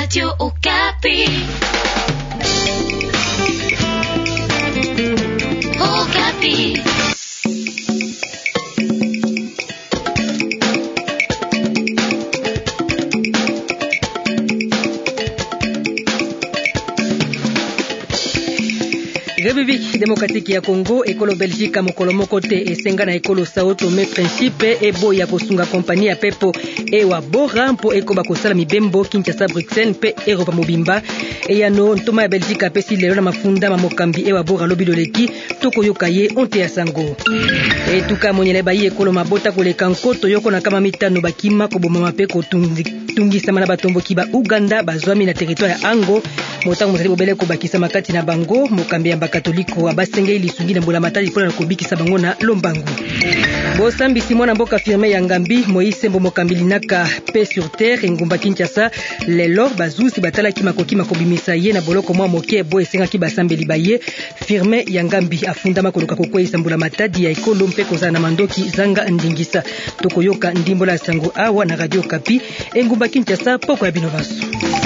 Radio Okapi. Okapi. République démocratique ya Congo ekolo Belgique mokolo moko te esenga na ekolo Sao Tome Principe ebo ya kosunga kompani ya pepo ewa bora mpo ekoba kosala mibembo Kinshasa Bruxelles mpe Europa mobimba eyano ntoma ya Belgique apesi lelo na mafunda mamokambi ewa bora lobi loleki tokoyoka ye onte ya sango etuka monyele bayi ekolo mabota koleka nkoto yoko na kama mitano bakima koboma mape kotungisama na batomboki ba Uganda bazwami na territoire ya Ango motango mozali bobele kobakisa makati na bango mokambi ya Katoliko abasengeli lisungi na mbula matali pona kobikisa bango na lombangu bosambisi mwana mboka firme ya Ngambi Moïse Mbomokambi linaka paix sur terre ngumba Kinshasa lelo bazusi batalaki makoki makobimisa ye na boloko mwa moke bo esengaki basambeli baye firme ya Ngambi afundama koluka kokwesa mbula matadi ya ekolo mpe kozana na mandoki zanga ndingisa tokoyoka ndimbola sango awa na Radio Okapi ngumba Kinshasa poko ya binovaso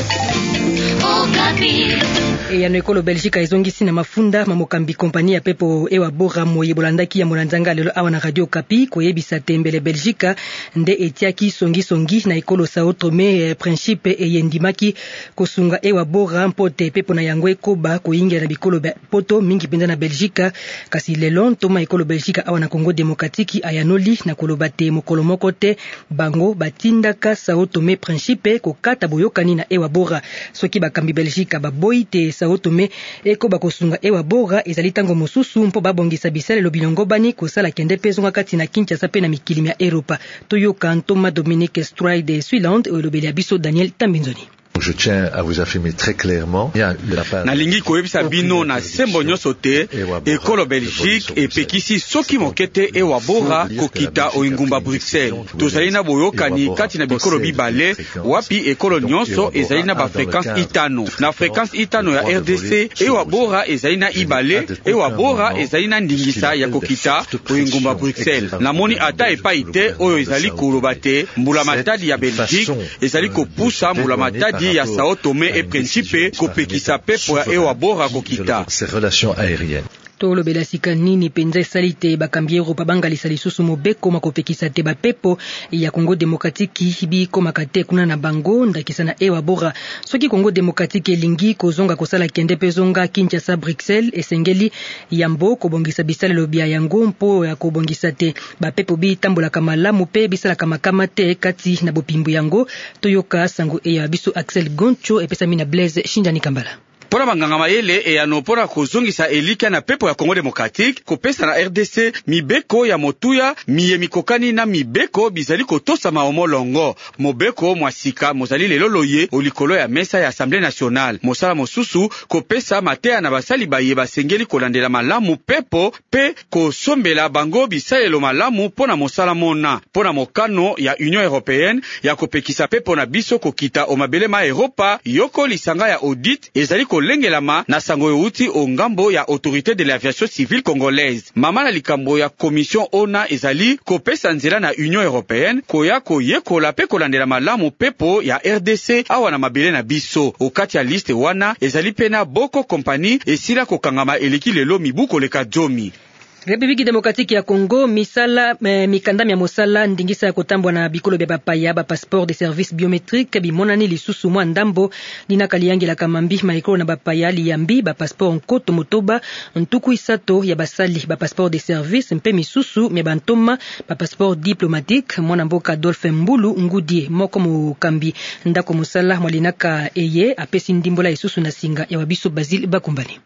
eyano ekolo Belgique ezongisi na mafunda mamokambi kompani ya pepo ewa bora moye bolandaki ya molanzanga lelo awa na Radio Okapi koyebisa tembele Belgique nde etiaki songi na ekolo Sao Tome Principe eyendimaki kosunga ewa bora mpote pepo na yango ekoba koyingira na bikolo poto mingi penza na Belgique kasi lelo ntoma ekolo Belgique awa na Congo Démocratique ayanoli na koloba te mokolo moko te bango batindaka Sao Tome Principe kokata boyokani na ewa bora soki bakambi Belgique baboyi te Sao Tome ekoba kosunga ewa bora ezali tango mosusu mpo babongisa bisalelo bilongo bani kosala kende pezonga kati na Kinshasa pe na mikili ya Europa toyoka ntoma Dominique Stride Swiland elobeli ya biso Daniel Tambinzoni. Je tiens à vous affirmer très clairement nalingi koyebisa bino na sembo nyonso te ekolo Belgique epekisi soki mokete ewa bora kokita oingumba Bruxelles tozali na boyokani kati na bikolo bibale wapi ekolo nyonso ezali na ba fréquence itano na fréquence itano ya RDC ewa bora ezali na ibale ewa bora ezali na ndingisa ya kokita oingumba Bruxelles namoni ata epai te oyo ezali koloba te mbula matadi ya Belgique ezali kopusa mbula matadi ya Sao Tome et Principe kopekisa pepo ya ewa bora kokita ces relations aériennes. Tolo belasika nini penza salite bakambi Europa bangalisa lisusu mobeko makopekisa te bapepo ya Congo Démocratique bi komakate kuna na bango ndakisa na ewa bora soki Congo Démocratique elingi kozonga kosala kende pezonga Kinshasa Bruxelles esengeli yambo kobongisa bisalelo bia yango mpo ya kobongisa te bapepo bi tambola kamalamu pe bisala kamakama te kati na bopimbu yango toyoka sango eya biso Axel Goncho epesa mina Blaise Shinjani Kambala. Pona banganga mayele eyano pona kozongisa elika na pepo ya Congo Démocratique kopesa na RDC mibeko ya motuya miye mikokani na mibeko bizali kotosa maomolongo mobeko mwasika mozali lelo loye olikolo ya mesa ya Assemblée nationale mosala mosusu kopesa matea na basali baye basengeli kolandela malamu pepo pe kosombela bango bisalelo malamu pona mosala mona pona mokano ya Union Européenne ya kopekisa pepo na biso kokita o mabele ma Europa yoko lisanga ya audit ezali lengelama na sango youti o ngambo ya autorité de l'aviation civile congolaise mama na likambo ya commission ona ezali kopesa nzela na Union Européenne koya koyekola pe kolandela malamu pepo ya RDC awa na mabele na biso okati ya liste wana ezali pena boko kompani esila kokangama eleki lelo mibuko leka jomi. République démocratique ya Congo misala mikandami ya mosala ndingisa ya kotambwa na bikolo bya bapaya ba passeport de service biométrique bimonani lisusu mwa ndambo dina kaliangela kamambi maikolo na bapaya liyambi ba passeport nkoto motoba ntuku isato ya basali ba passeport de service mpe misusu mya bantoma ba passeport diplomatique mwana mboka Adolphe Mbulu Ngudie moko mokambi ndako mosala mwalinaka eye apesi ndimbola isusu na singa ya wabiso Basile Bakumbani.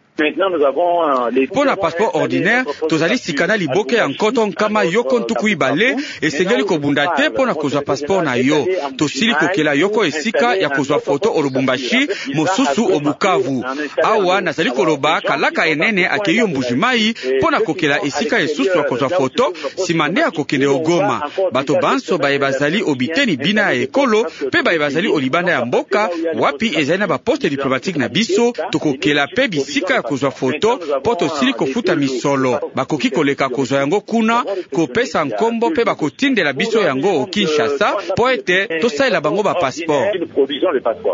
Pona passeport ordinaire tozali sikana liboke ya nkoto nkama yoko ntuku ibale esengeli kobunda te pona kozwa passeport na yo tosili kokela yoko esika ya kozwa foto o Lubumbashi mosusu o Bukavu awa nazali koloba kalaka enene akeyo mbujimai pona kokela esika esusu ya kozwa foto simande akokende ogoma bato banso baye bazali obiteni bina ya ekolo pe baye bazali olibanda ya mboka wapi ezali na ba poste diplomatique na biso tokokela pe bisika kozwa foto poto sili kofuta misolo bakoki koleka kozwa yango kuna kopesa nkombo pe bakotindela biso yango o Kinshasa po ete tosalela bango ba passeport.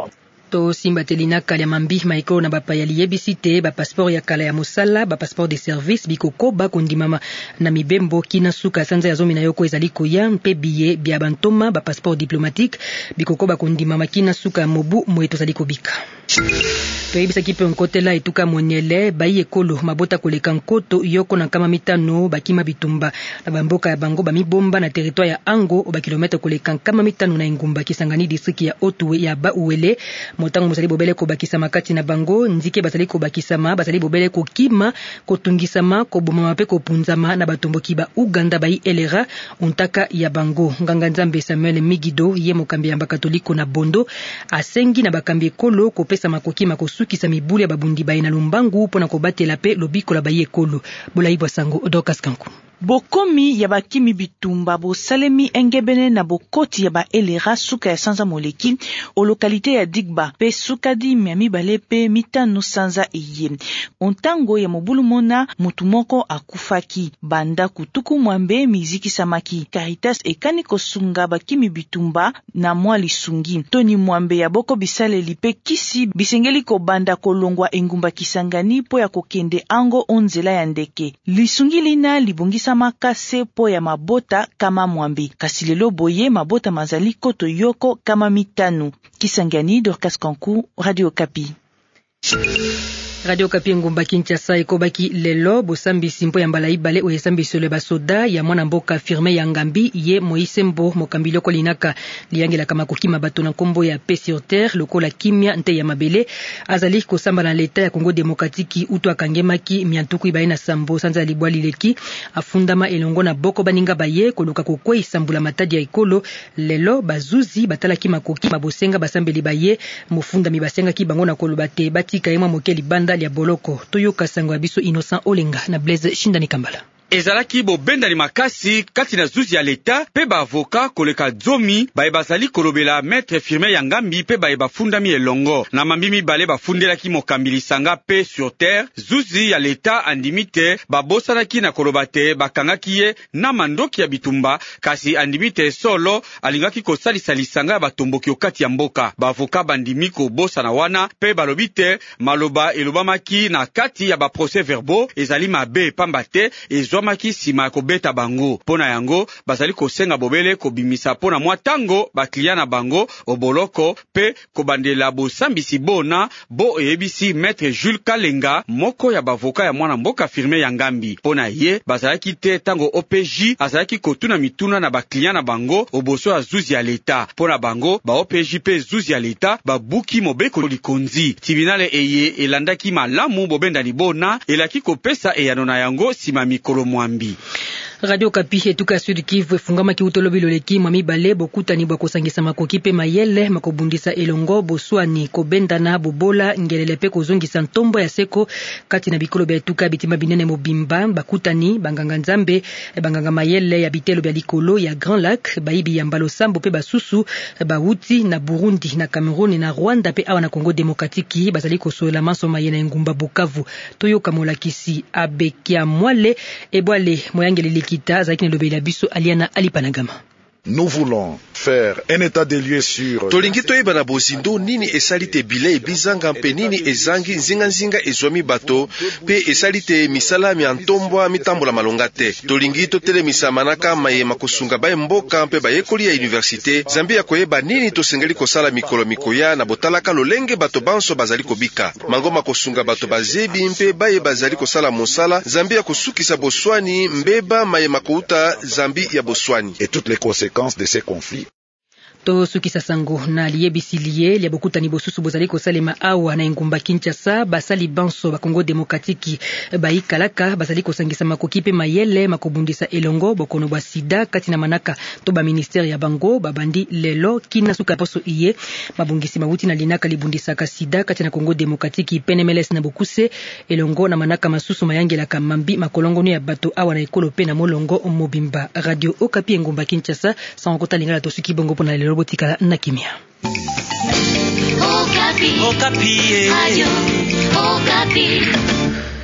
To simba telina kala mambi maiko na bapa ya liebisite ba passeport ya kala ya mosala ba passeport de service bikoko ba kondimama na mibembo kina suka sanza ya zomi na yoko ezali koya mpe biye bia bantoma ba passeport diplomatique bikoko ba kondimama kina suka mobu moeto zali kobika. Toyebisa kipe nkotela etuka monyele bayi ekolo mabota koleka nkoto yoko na kama mitano bakima bitumba na bamboka ya bango bamibomba na territoire ya Ango ba kilometre koleka kama mitano na Ingumba Kisangani district ya Otuwe ya Bauwele motango mosali bobele ko bakisa makati na bango ndike basali ko bakisama basali bobele ko kima ko tungisama ko bomama pe ko punzama na batomboki ba Uganda bayi elera untaka ya bango nganga Nzambe Samuel Migido ye mokambi ya bakatoliko na Bondo asengi na bakambi ekolo ko pesa makoki makosukisa mibuli ya babundi bayi na Lumbangu pona ko batela pe lobiko la bayi ekolo bolaibwa sango Dokas Kanku. Bokomi ya bakimi bitumba bosalemi engebene na bokoti ya ba elera suka ya sanza moleki o lokalite ya Digba pe sukadi miami balepe mitano sanza eye. Ontango ya mobulu mona mutu moko akufaki banda kutuku mwambe miziki samaki. Caritas ekani kosunga bakimi bitumba na mwa lisungi. Toni mwambe ya boko bisale lipe kisi bisengeli ko banda kolongwa Engumba Kisangani po ya kokende Ango onzela ya ndeke. Lisungi lina libongisa makase po ya mabota kama mwambi. Kasi lelo boye mabota mazali koto yoko kama mitanu. Kisangani, Dorcas Kanku, Radio Kapi. Radio Kapi Ngumba Kinshasa ekobaki lelo bosambi simpo ya mbala ibale oyesambi sole basoda ya mwana mboka firme ya Ngambi ye Moïse Mbo mokambi loko linaka liangela kama kokima bato na kombo ya paix sur terre lokola kimia nte ya mabele azali kosamba na leta ya Congo Demokratiki utu akangemaki miantuku ibaye na sambo sanza libwali leki afundama elongo na boko baninga baye koluka kokwe isambula matadi ya ekolo lelo bazuzi batalaki makoki mabosenga basambeli baye mofunda mibasenga ki bango na kolobate batika yema mokeli banda ya boloko toyoka sango ya biso Innocent Olenga na Blaise Shindani Kambala. Ezalaki bobenda ni makasi kati na zuzi ya leta pe ba avoka koleka zomi bae bazali kolobela maître firme ya Ngambi pe bae bafundami elongo na mambimi bale bafundelaki mokambili sanga pe sur terre zuzi ya leta andimite babosanaki na kolobate bakangaki ye na mandoki ya bitumba kasi andimite solo alingaki kosalisa lisanga ya batomboki okati ya mboka ba avoka bandimi ko bosa na wana pe balobite maloba elobamaki na kati ya ba procès verbaux ezali mabe pambate maki sima kobeta bango pona yango bazali kosenga bobele kobimisa pona mwa tango baklia na bango oboloko pe kobandela bosambisi bona bo eyebisi maître Jules Kalenga moko ya bavoka ya mwana mboka firme ya Ngambi pona ye bazalaki te tango OPJ azalaki kotuna mituna na baklia na bango oboso ya zuzi ya leta pona bango ba OPJ pe zuzi ya leta babuki mobeko likonzi tribunal eye elandaki malamu bobenda libona elaki kopesa eyano na yango sima mikolo mwambi. Radio Kapi etuka Sud Kivu efungama ki utolobi loleki mwami bale bokutani bwa kosangisa makoki pe mayele makobundisa elongo boswani kobendana bobola ngelele pe kozongisa ntombo ya seko kati na bikolo bya etuka bitima binene mobimba bakutani banganga Nzambe banganga mayele ya bitelo bya likolo ya Grand Lac baibi ya mbalo sambo pe basusu bawuti na Burundi na Cameroun na Rwanda pe awa na Congo Demokratiki bazali kosola maso mayena Ngumba Bukavu toyoka molakisi abekia mwale ebwale moyangeli kita zakine lobela biso aliana alipanagama. Nous voulons faire un état des lieux sur tolingi toyeba na bozindo nini esalite bile ebizanga mpe nini ezangi nzinga ezwami bato pe esalite misala mi antombwa mitambola malonga te tolingi totelemisa manaka mayema kosunga baye mboka mpe bayekoli ya université zambi ya koyeba nini tosengeli kosala mikolo mikoya na botalaka lolenge bato banso bazali kobika mangoma kosunga bato bazebi mpe baye bazali kosala mosala zambi ya kosukisa boswani mbeba mayema kouta zambi ya boswani et toutes les conséquences de ces conflits. To sukisa sango na liebisilie lia bokutani bosusu bozali kosalema awa na Ngumba Kinshasa basali banso ba Congo Demokratiki baikalaka basali kosangisa makoki pe mayele makobundisa elongo bokono bwa sida kati na manaka to ba ministère ya bango babandi lelo kina suka poso iye mabungisi mawuti na linaka libundisa ka sida kati na Congo Demokratiki PNMLS na bokuse elongo na manaka masusu mayangela kamambi makolongono ya bato awa na ekolo pe na molongo mobimba. Radio Okapi Ngumba Kinshasa sankota lingala to suki bongo pona lelo botikala na kimia. Okapi. Okapi. Ayo. Okapi.